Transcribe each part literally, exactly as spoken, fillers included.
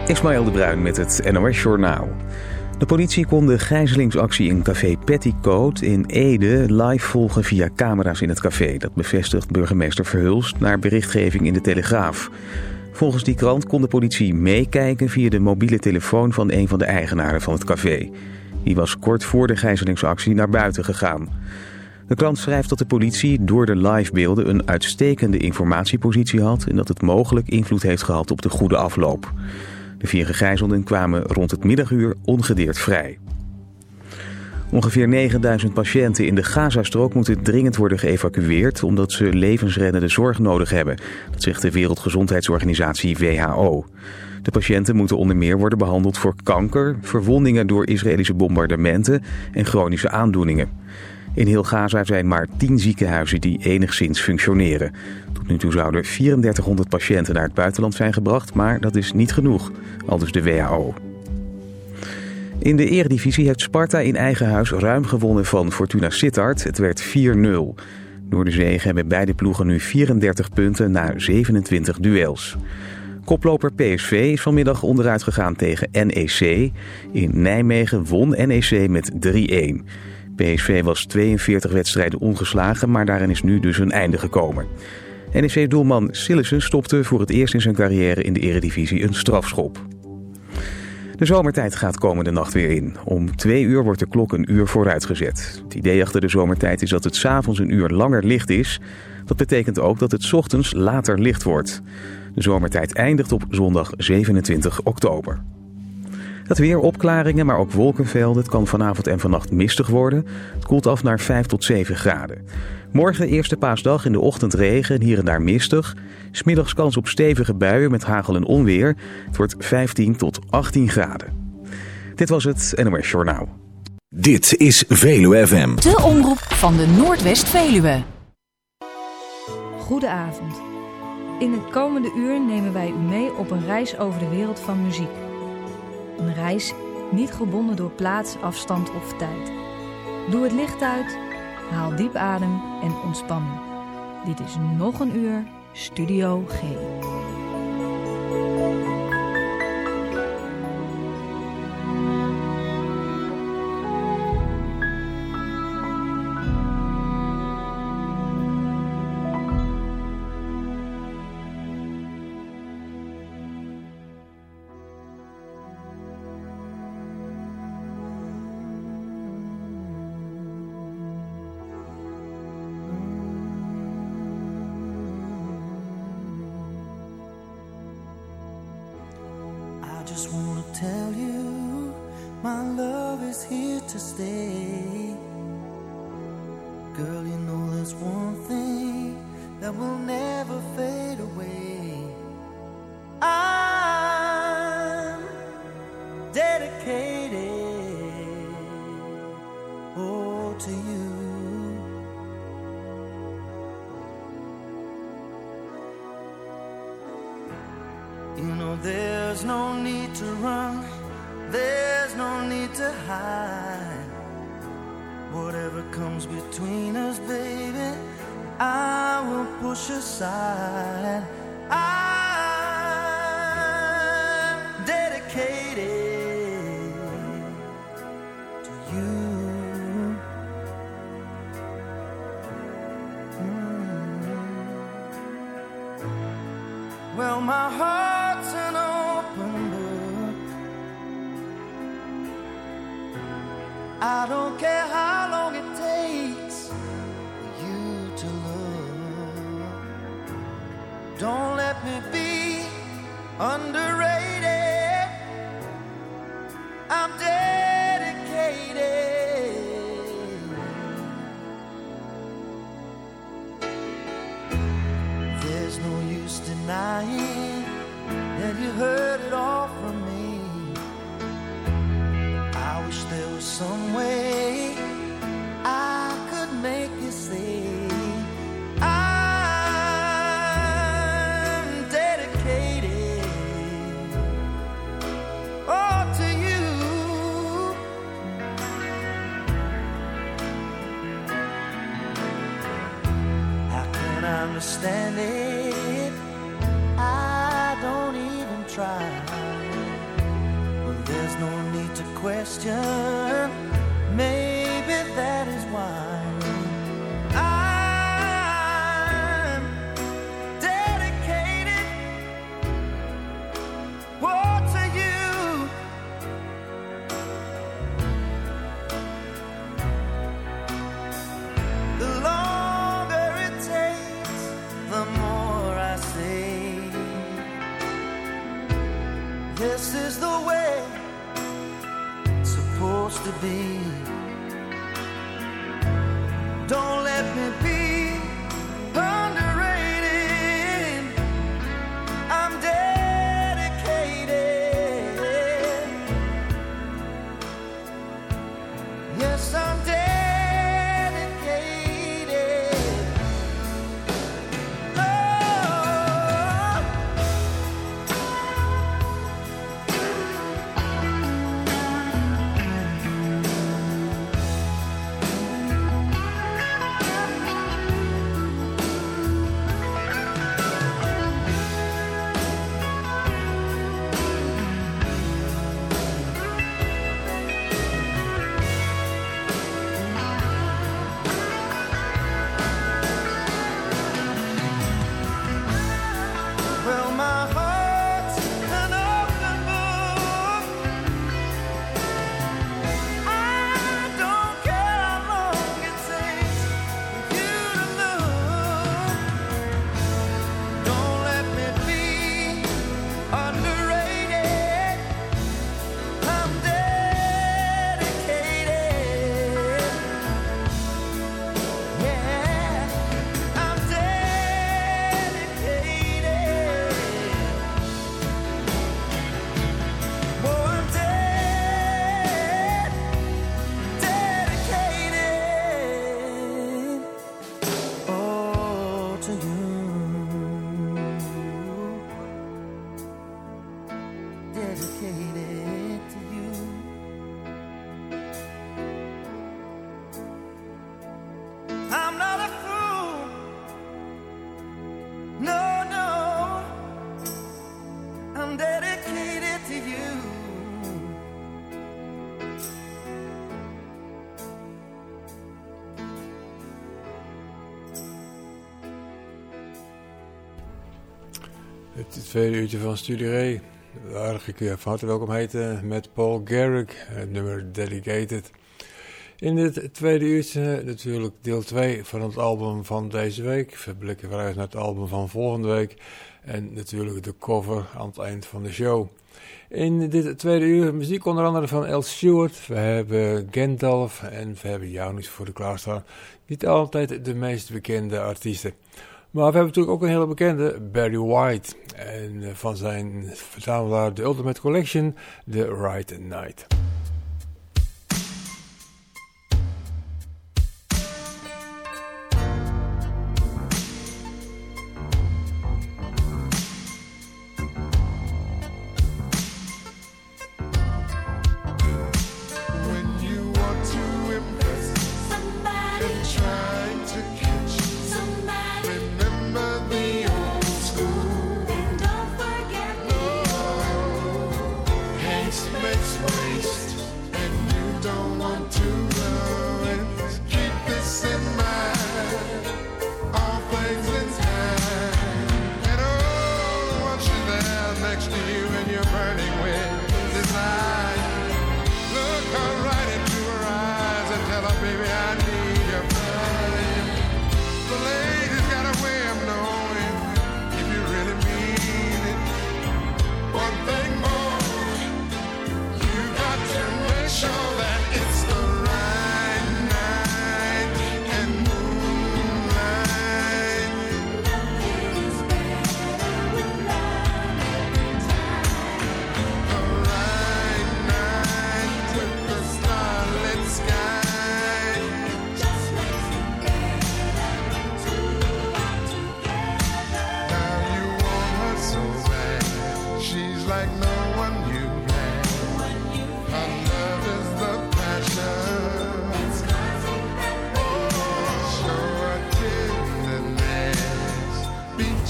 Ismaël de Bruin met het N O S-journaal. De politie kon de gijzelingsactie in café Petticoat in Ede live volgen via camera's in het café. Dat bevestigt burgemeester Verhulst naar berichtgeving in de Telegraaf. Volgens die krant kon de politie meekijken via de mobiele telefoon van een van de eigenaren van het café. Die was kort voor de gijzelingsactie naar buiten gegaan. De krant schrijft dat de politie door de livebeelden een uitstekende informatiepositie had en dat het mogelijk invloed heeft gehad op de goede afloop. De vier gegijzelden kwamen rond het middaguur ongedeerd vrij. Ongeveer negenduizend patiënten in de Gazastrook moeten dringend worden geëvacueerd omdat ze levensreddende zorg nodig hebben. Dat zegt de Wereldgezondheidsorganisatie W H O. De patiënten moeten onder meer worden behandeld voor kanker, verwondingen door Israëlische bombardementen en chronische aandoeningen. In heel Gaza zijn maar tien ziekenhuizen die enigszins functioneren. Tot nu toe zouden drieduizendvierhonderd patiënten naar het buitenland zijn gebracht, maar dat is niet genoeg, aldus de W H O. In de Eredivisie heeft Sparta in eigen huis ruim gewonnen van Fortuna Sittard. Het werd vier nul. Door de zege hebben beide ploegen nu vierendertig punten na zevenentwintig duels. Koploper P S V is vanmiddag onderuit gegaan tegen N E C. In Nijmegen won N E C met drie-een. P S V was tweeënveertig wedstrijden ongeslagen, maar daarin is nu dus een einde gekomen. N E C-doelman Sillissen stopte voor het eerst in zijn carrière in de Eredivisie een strafschop. De zomertijd gaat komende nacht weer in. Om twee uur wordt de klok een uur vooruitgezet. Het idee achter de zomertijd is dat het 's avonds een uur langer licht is. Dat betekent ook dat het 's ochtends later licht wordt. De zomertijd eindigt op zondag zevenentwintig oktober. Het weer, opklaringen, maar ook wolkenvelden. Het kan vanavond en vannacht mistig worden. Het koelt af naar vijf tot zeven graden. Morgen, eerste paasdag, in de ochtend regen en hier en daar mistig. 'S Middags kans op stevige buien met hagel en onweer. Het wordt vijftien tot achttien graden. Dit was het N O S Journaal. Dit is Veluwe F M. De omroep van de Noordwest-Veluwe. Goedenavond. In het komende uur nemen wij u mee op een reis over de wereld van muziek. Een reis niet gebonden door plaats, afstand of tijd. Doe het licht uit, haal diep adem en ontspan. Dit is nog een uur Studio G. Understand it, I don't even try. There's no need to question. Maybe that is why I'm dedicated, oh, to you. The longer it takes, the more I say, this is the way it's supposed to be. Don't let me be underrated. I'm dedicated. Yes, I'm dedicated. Oh. Well, my heart's an open book. I don't care how long it takes for you to look. Don't let me be underrated. I'm dedicated. Yeah, I'm dedicated. Oh, I'm dead, dedicated, oh, to you. Dedicated to you. I'm not a fool. No, no. I'm dedicated to you. Het tweede uurtje van Studio Ray. Waar ik u van harte welkom heten met Paul Garrick, het nummer Dedicated. In dit tweede uurtje natuurlijk deel twee van het album van deze week. We blikken vooruit naar het album van volgende week. En natuurlijk de cover aan het eind van de show. In dit tweede uur muziek onder andere van Al Stewart. We hebben Gandalf en we hebben jou niet voor de klaarstaan. Niet altijd de meest bekende artiesten. Maar we hebben natuurlijk ook een hele bekende, Barry White. En van zijn verzamelaar The Ultimate Collection, The Right Night.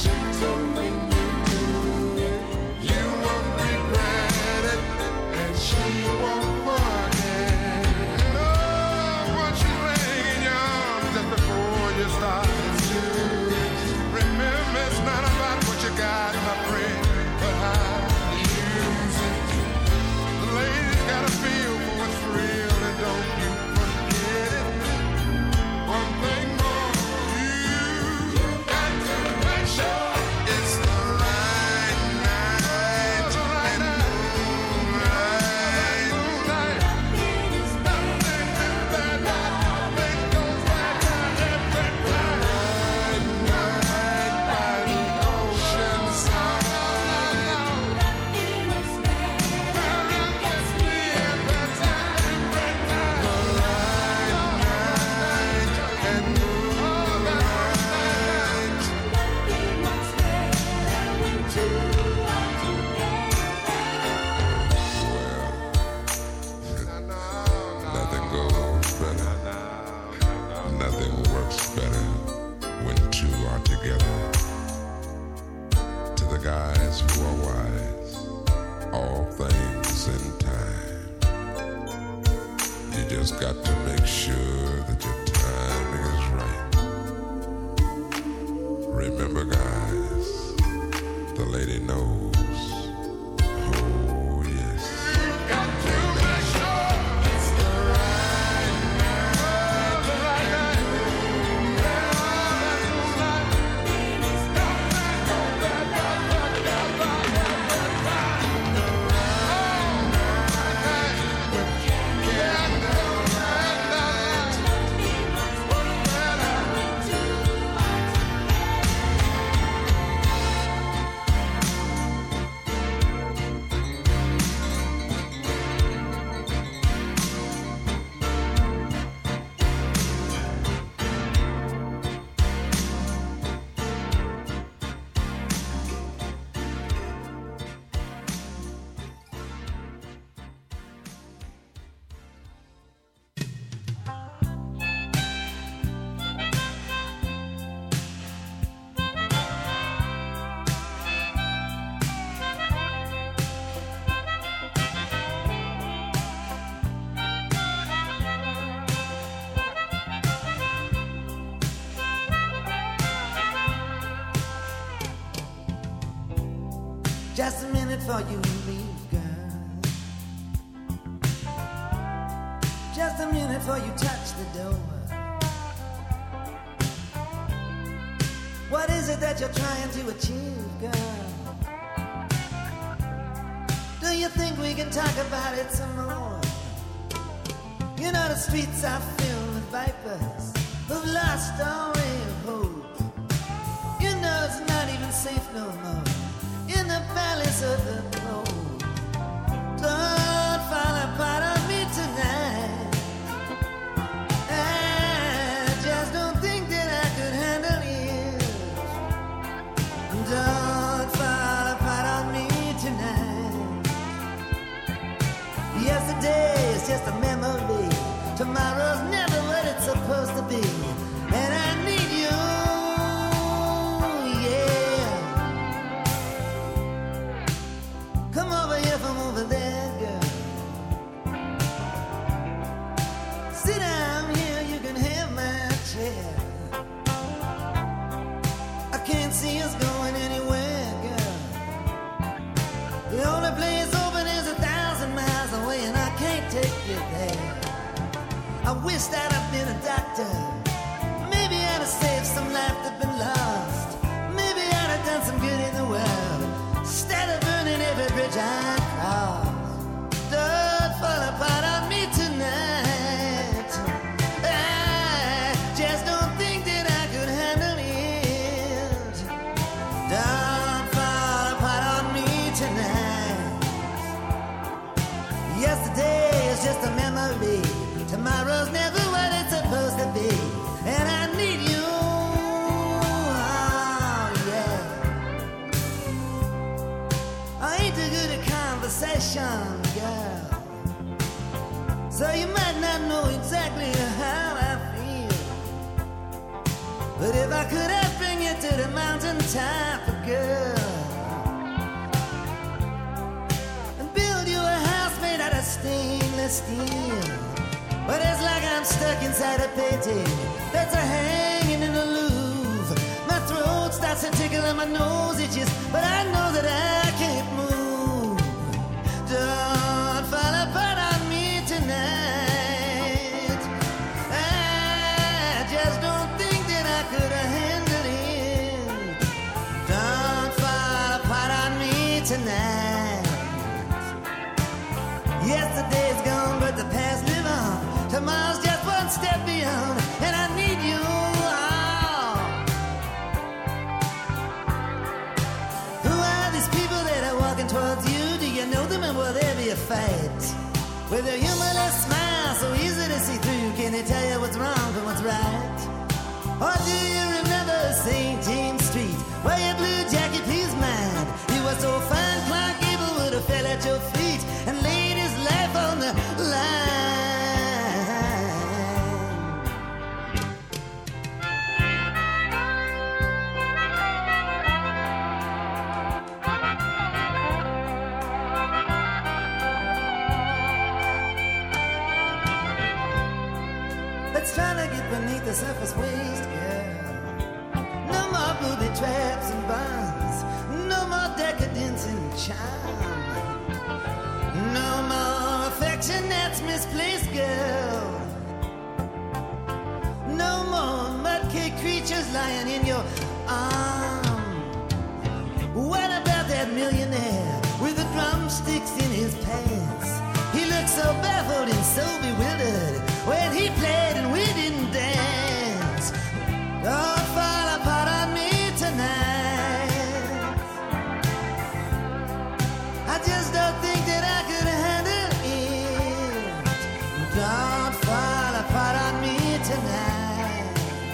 And wise who are wise, all things in time. You just got to make sure that your timing is right. Remember, guys, the lady knows. Oh, yes. Got to make sure it's the right night, the right night. Just a minute for you and me, girl. Just a minute before you touch the door. What is it that you're trying to achieve, girl? Do you think we can talk about it some more? You know the streets are filled with vipers who've lost all ray of hope. You know it's not even safe no more in the valleys of the road. Don't fall apart on me tonight. I just don't think that I could handle it. Don't fall apart on me tonight. Yesterday is just a memory. Tomorrow's never what it's supposed to be. And I need you. Come over here from over there, girl. Sit down here, you can have my chair. I can't see us going anywhere, girl. The only place open is a thousand miles away, and I can't take you there. I wish that I'd been a doctor. Maybe I'd have saved some life that's been lost. Maybe I'd have done some good in the world instead of burning every bridge I cross. Don't fall apart on me tonight. I just don't think that I could handle it. Don't fall apart on me tonight. Yesterday is just a memory. Tomorrow's never what it's supposed to be. And I need you. Girl, so you might not know exactly how I feel, but if I could, I'd bring you to the mountaintop, girl, and build you a house made out of stainless steel. But it's like I'm stuck inside a painting that's a hanging in the Louvre. My throat starts to tickle and my nose itches, but I know that I can't move. Don't fall apart on me tonight. I just don't think that I could handle it. Don't fall apart on me tonight. Yesterday's gone, but the past live on. Tomorrow's just one step beyond, and I need you all. Who are these people that are walking towards you? Do you know them, and will there be a fight? With a humorless smile so easy to see through, can they tell you what's wrong from what's right? Or do you remember Saint James Street, where your blue jacket pleased mine? You were so fine, Clark Gable would have fell at your feet and laid his life on the line. trying to get beneath the surface waste, girl. No more booby traps and bonds, no more decadence and charm, no more affection that's misplaced, girl. No more mudcake creatures lying in your arm. What about that millionaire with the drumsticks in his pants? He looked so baffled and so bewildered when he played and we didn't dance. Don't fall apart on me tonight. I just don't think that I could handle it. Don't fall apart on me tonight.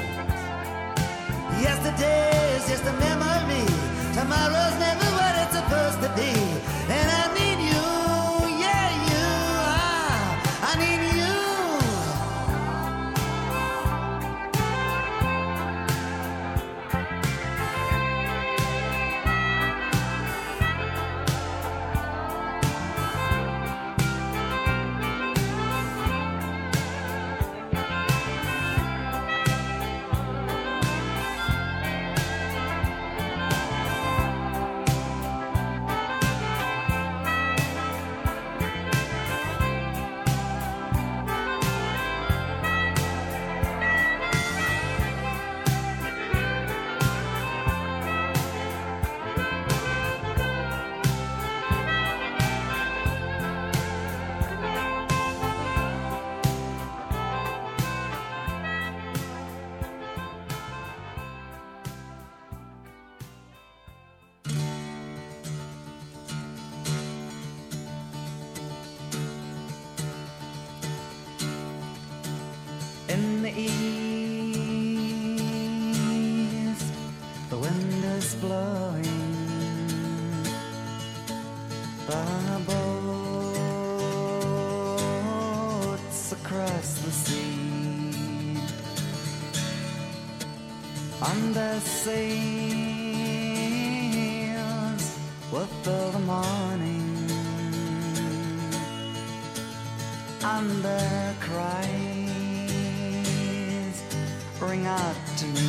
Yesterday is just a memory. Tomorrow's never what it's supposed to be. And I need you. I need you. In the east, the wind is blowing, the boats across the sea, and their sails will fill the morning, and their cries ring out to me.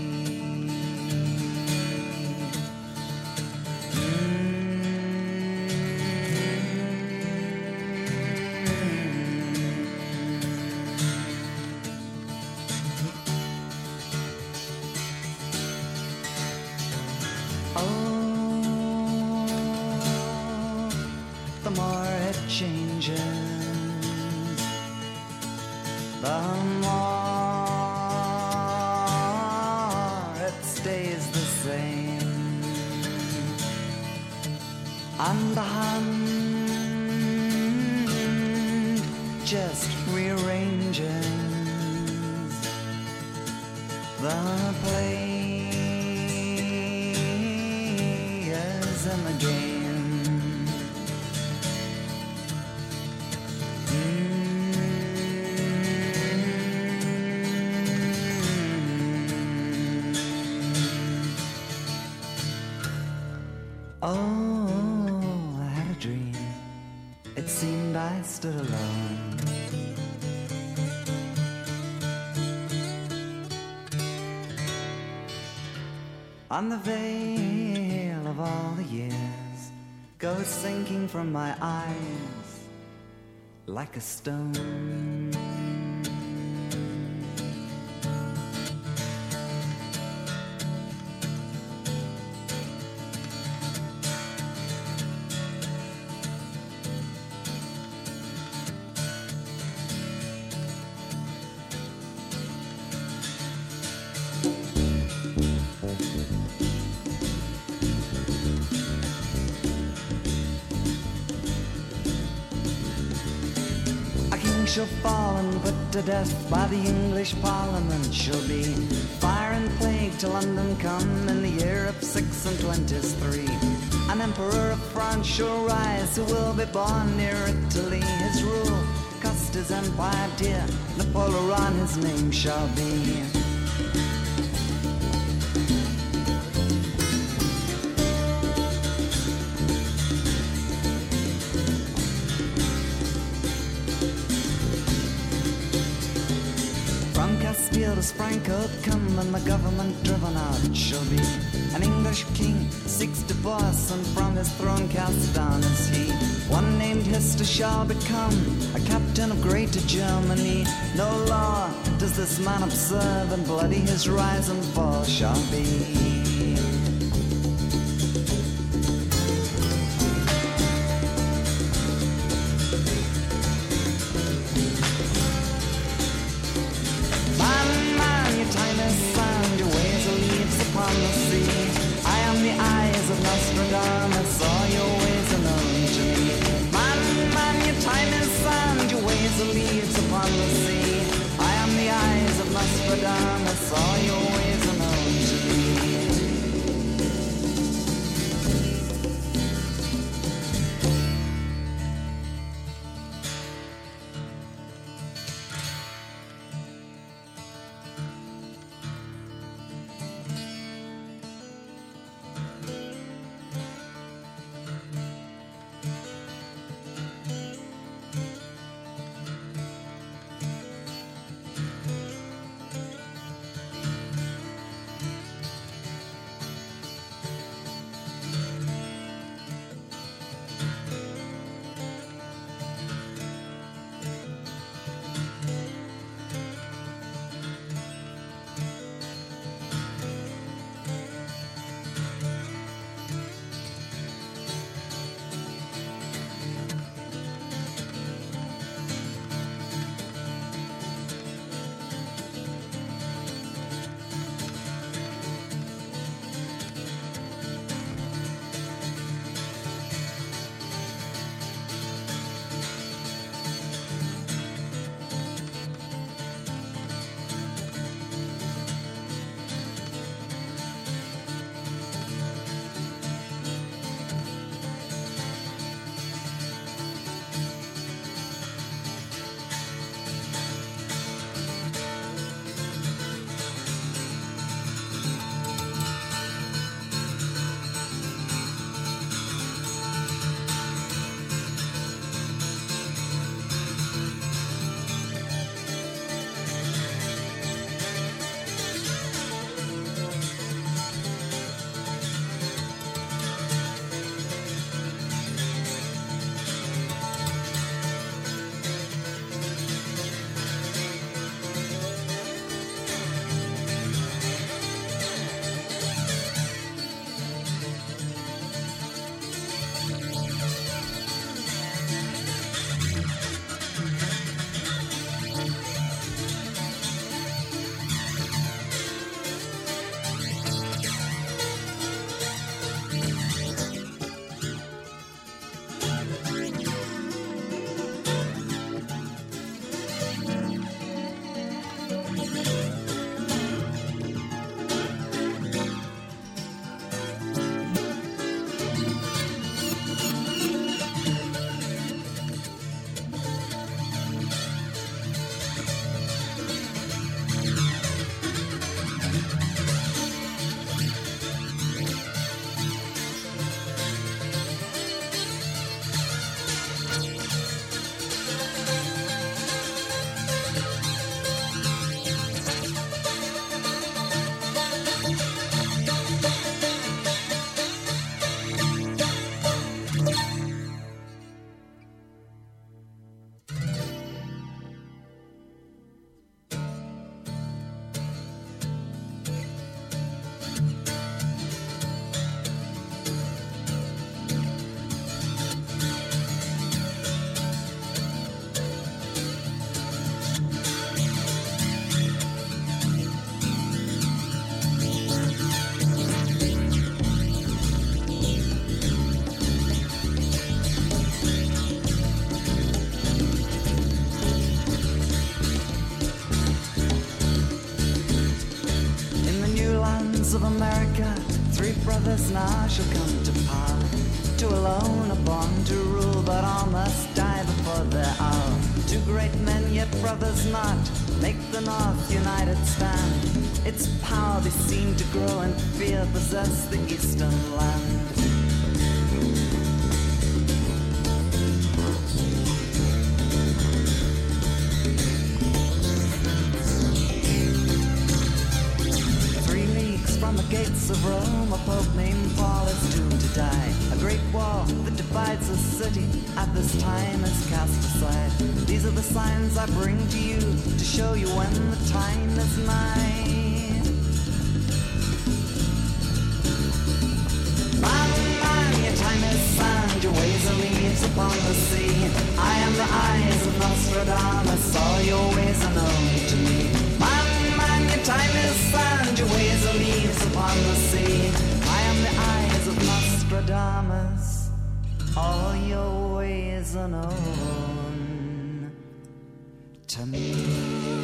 Oh, the more it changes, the more stays the same, and the hand just rearranges the players in the game. Oh, I had a dream. It seemed I stood alone. And the veil of all the years goes sinking from my eyes like a stone. She'll fall and put to death by the English Parliament. She'll be fire and plague to London come in the year of six and twenty-three. An emperor of France shall rise, who will be born near Italy. His rule cost his empire dear, Napoleon his name shall be. From as Franco come and the government driven out shall be an English king seeks divorce and from his throne cast down is he. One named Hester shall become a captain of greater Germany. No law does this man observe and bloody his rise and fall shall be. Nostradamus, all your ways are known to me. Man, man, your time is sand, your ways are leaves upon the sea. I am the eyes of Nostradamus, all your ways are known to me. Of America, three brothers now shall come to power. Two alone are born to rule, but all must die before their hour. Two great men, yet brothers not, make the North united stand. Its power be seen to grow and fear possess the eastern land. streets of Rome, a pope named Paul is doomed to die. A great wall that divides the city at this time is cast aside. These are the signs I bring to you to show you when the time is nigh. Man, man, your time is sand, your ways are leaves upon the sea. I am the eyes of Nostradamus, all your ways are known to me. Man, man, your time is sand, your ways are leaves upon the sea. I am the eyes of Nostradamus, all your ways are known to me.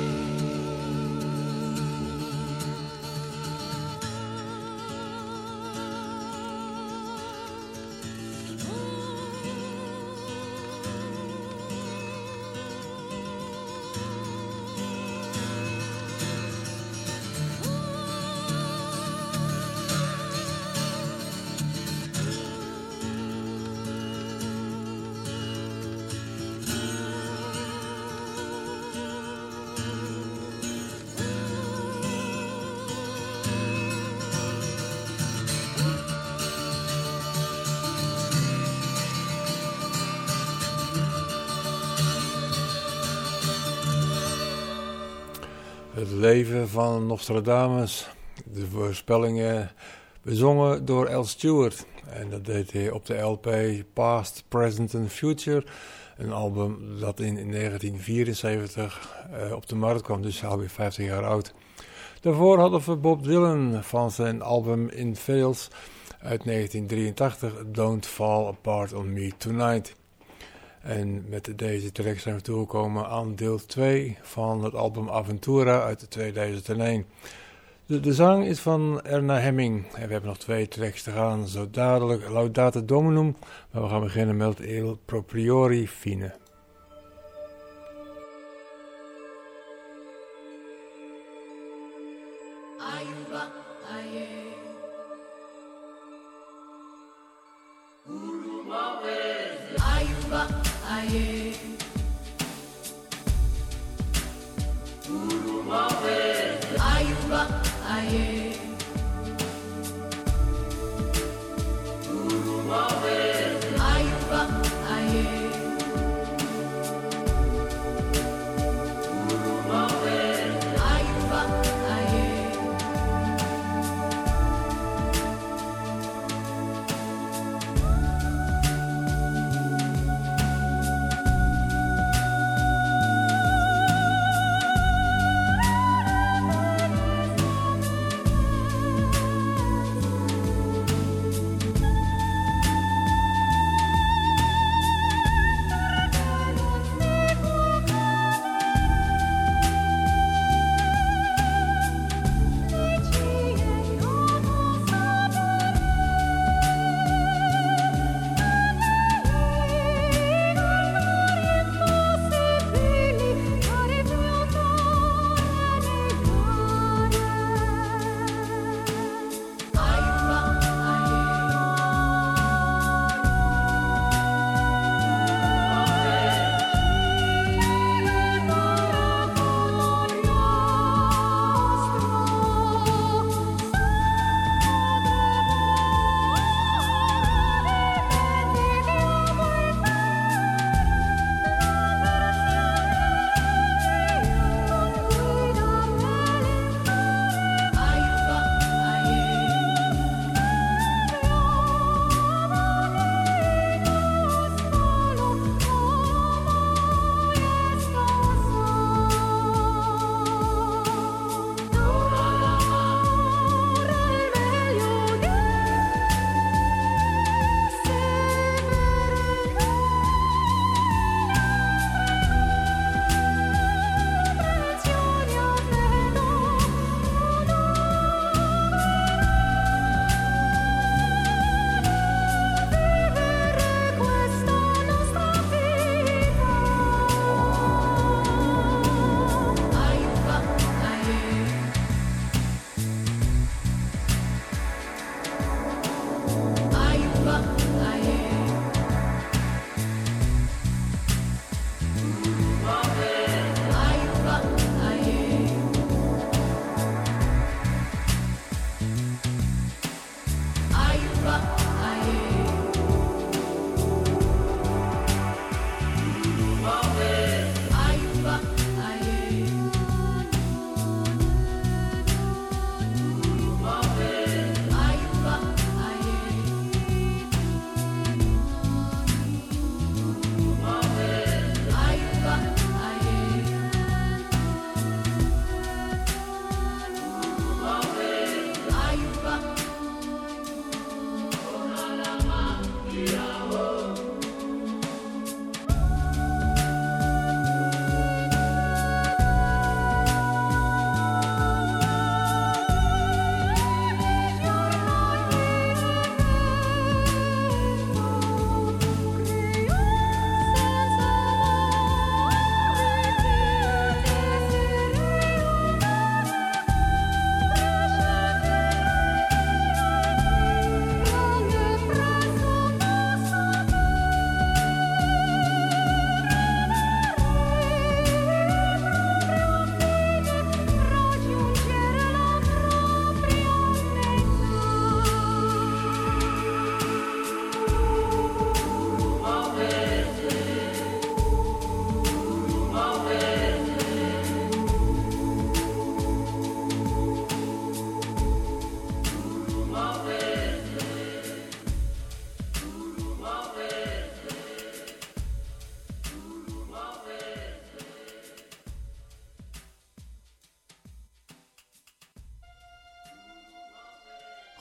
Het leven van Nostradamus, de voorspellingen bezongen door Al Stewart. En dat deed hij op de L P Past, Present and Future. Een album dat in negentien vierenzeventig uh, op de markt kwam, dus alweer vijftig jaar oud. Daarvoor hadden we Bob Dylan van zijn album In Veils uit negentien drieëntachtig, Don't Fall Apart on Me Tonight. En met deze track zijn we toegekomen aan deel twee van het album Aventura uit tweeduizend één. De, de zang is van Erna Hemming en we hebben nog twee tracks te gaan, zo dadelijk Laudate Dominum, maar we gaan beginnen met Il Propriori Fine. Ayuba, aye. Ayuba, aye. Ayuba, aye. Ayuba, aye. Ayuba, aye.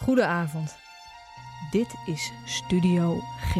Goedenavond. Dit is Studio G.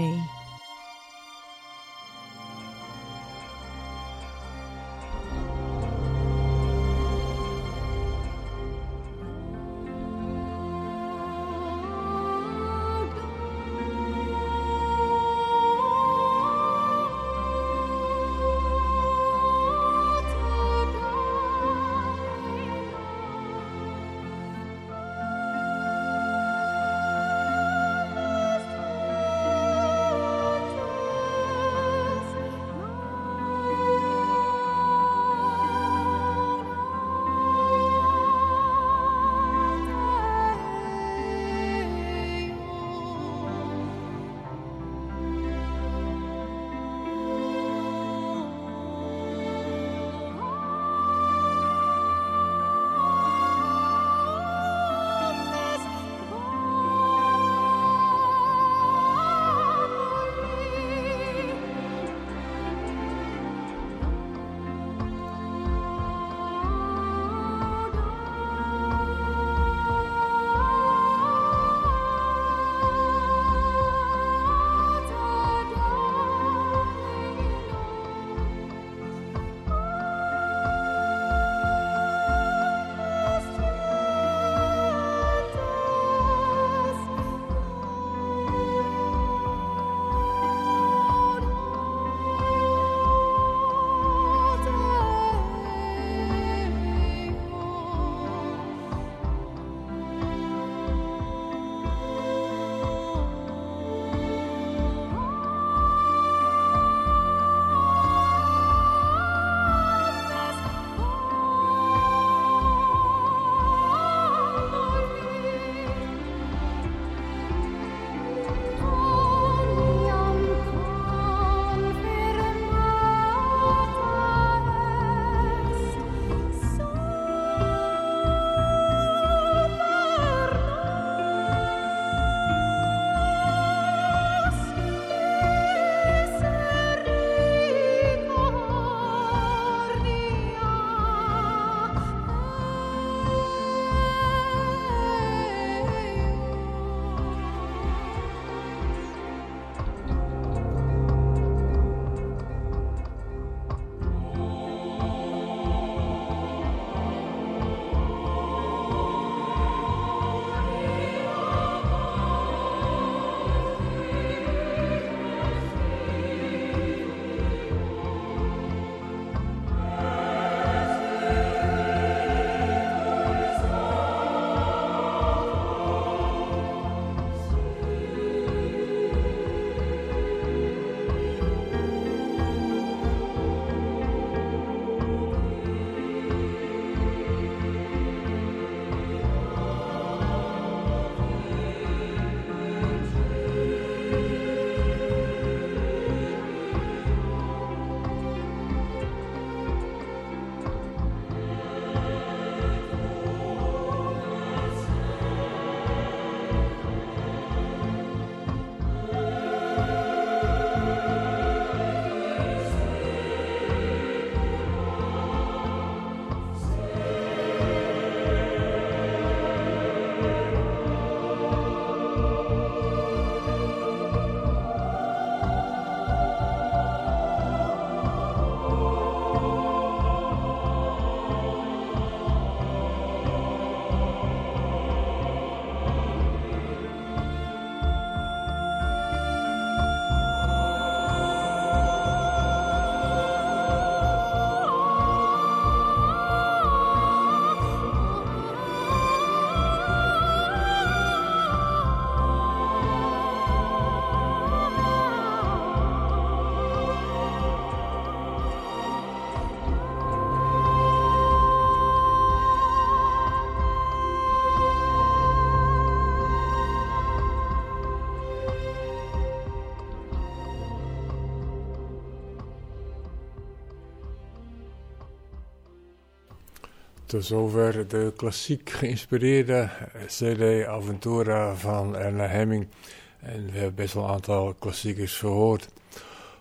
Tot zover de klassiek geïnspireerde C D Aventura van Erna Hemming. En we hebben best wel een aantal klassiekers verhoord.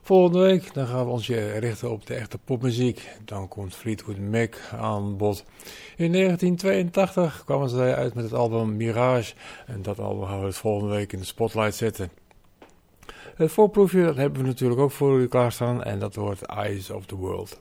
Volgende week dan gaan we ons richten op de echte popmuziek. Dan komt Fleetwood Mac aan bod. In negentien tweeëntachtig kwamen ze uit met het album Mirage. En dat album gaan we het volgende week in de spotlight zetten. Het voorproefje dat hebben we natuurlijk ook voor u klaarstaan. En dat wordt Eyes of the World.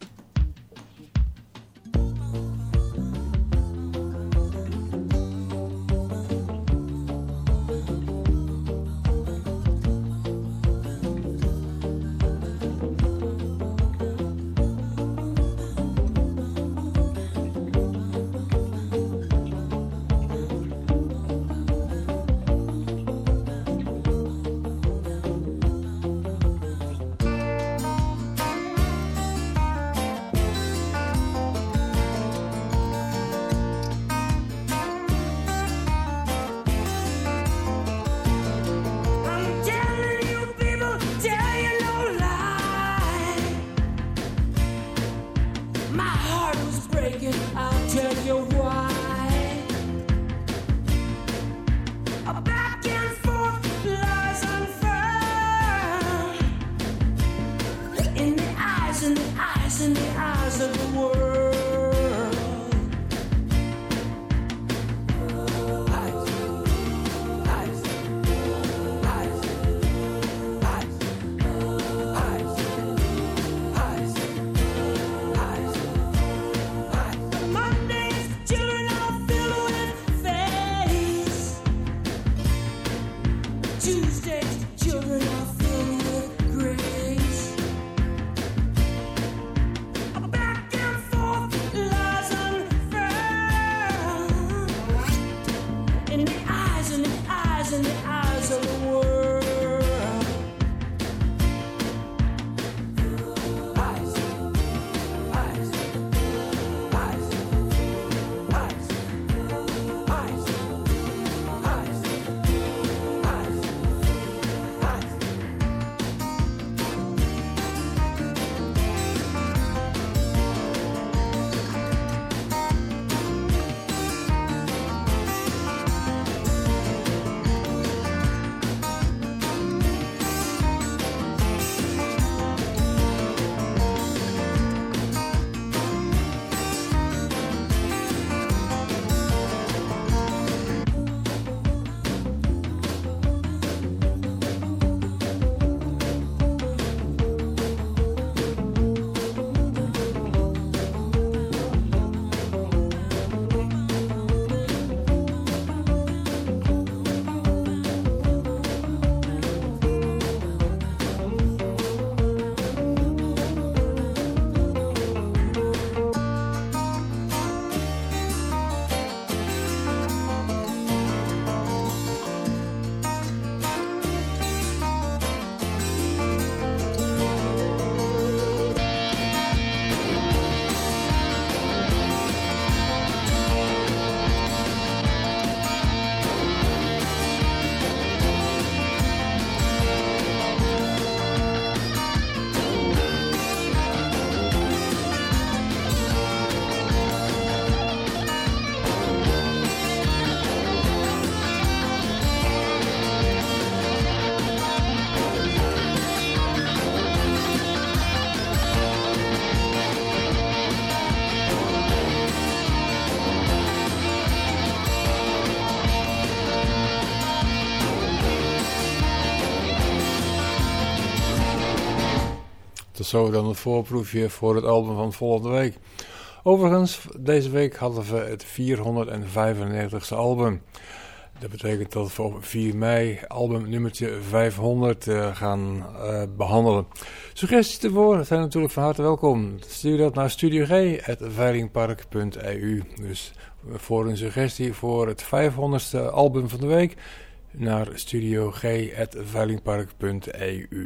Zo dan het voorproefje voor het album van volgende week. Overigens, deze week hadden we het vierhonderdvijfennegentigste album. Dat betekent dat we op vier mei album nummertje vijfhonderd uh, gaan uh, behandelen. Suggesties ervoor zijn natuurlijk van harte welkom. Stuur dat naar studio g apenstaartje veilingpark punt e u. Dus voor een suggestie voor het vijfhonderdste album van de week naar studio g apenstaartje veilingpark punt e u.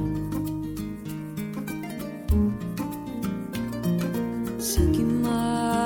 Second my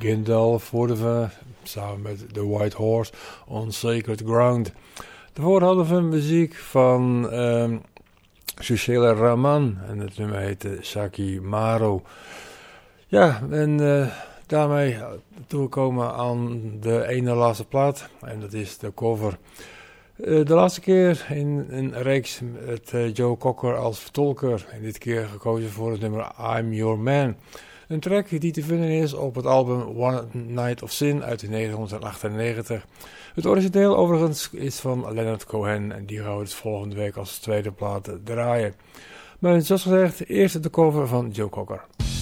begint al voor we samen met The White Horse on Sacred Ground. Daarvoor hadden we muziek van um, Sushila Rahman en het nummer heette Saki Maro. Ja, en uh, daarmee toegekomen aan de ene laatste plaat en dat is de cover. Uh, de laatste keer in een reeks met uh, Joe Cocker als vertolker en dit keer gekozen voor het nummer I'm Your Man. Een track die te vinden is op het album One Night of Sin uit negentien achtennegentig. Het origineel overigens is van Leonard Cohen en die gaan we dus volgende week als tweede plaat draaien. Maar zoals gezegd, eerst de cover van Joe Cocker.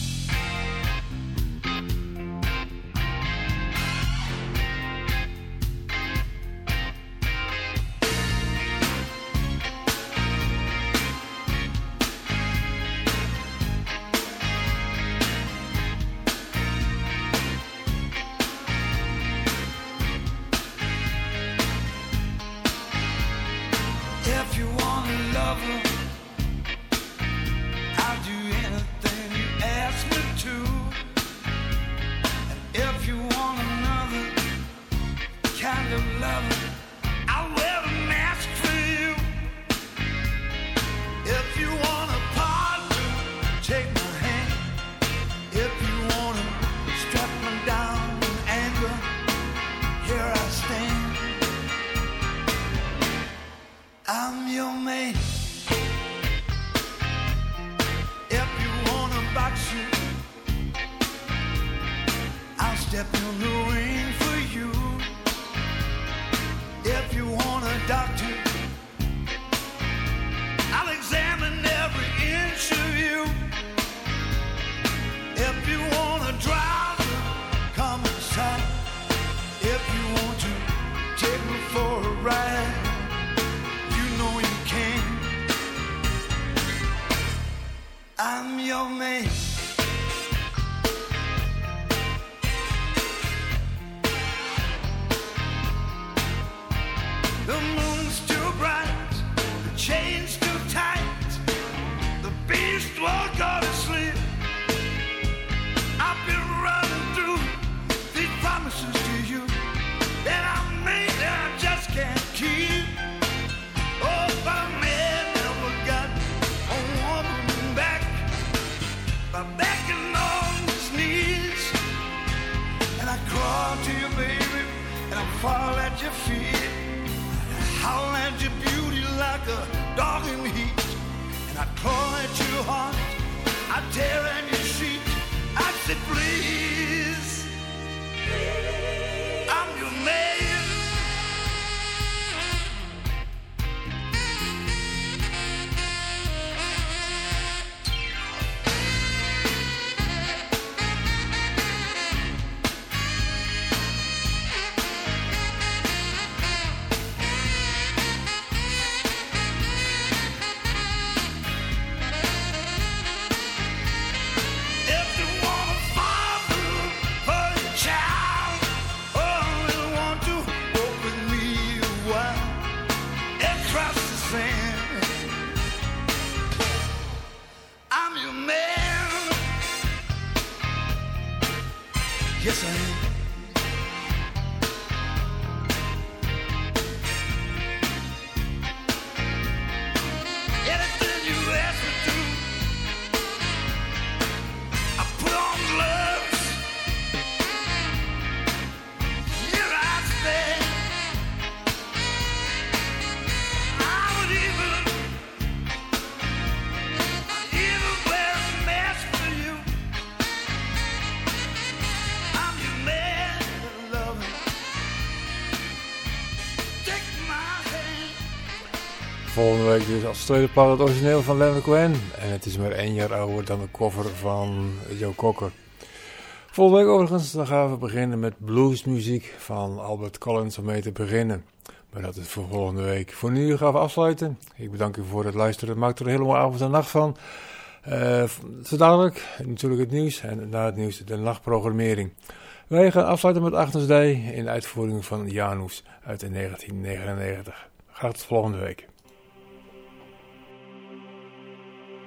Volgende week dus als tweede plaat het origineel van Leonard Cohen. En het is maar één jaar ouder dan de cover van Joe Cocker. Volgende week overigens dan gaan we beginnen met bluesmuziek van Albert Collins om mee te beginnen. Maar dat is voor volgende week. Voor nu gaan we afsluiten. Ik bedank u voor het luisteren. Maak er een hele mooie avond en nacht van. Uh, zo dadelijk natuurlijk het nieuws en na het nieuws de nachtprogrammering. Wij gaan afsluiten met Agnes Day in uitvoering van Janus uit negentien negenennegentig. Graag tot volgende week.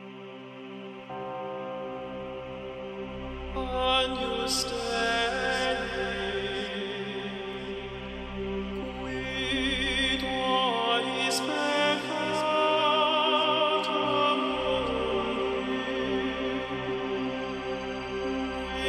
On your stay.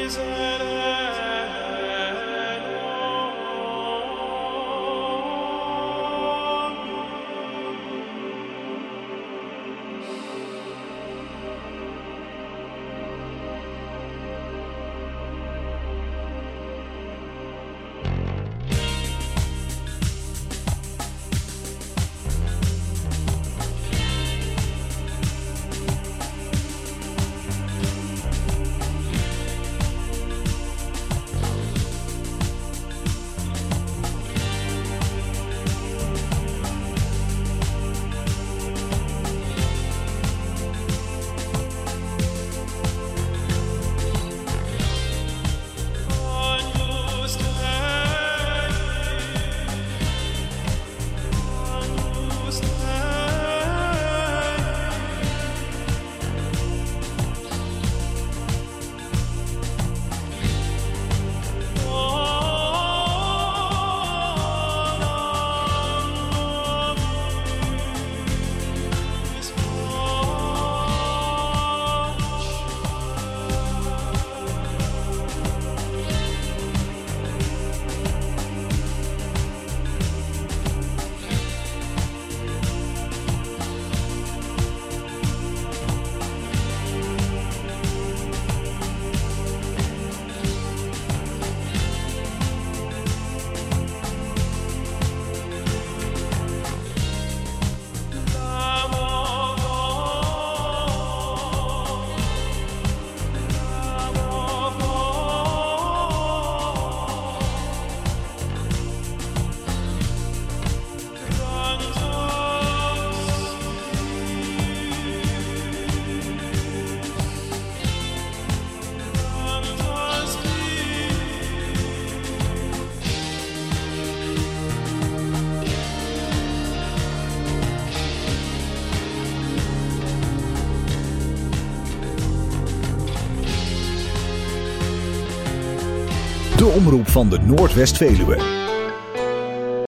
De omroep van de Noordwest-Veluwe.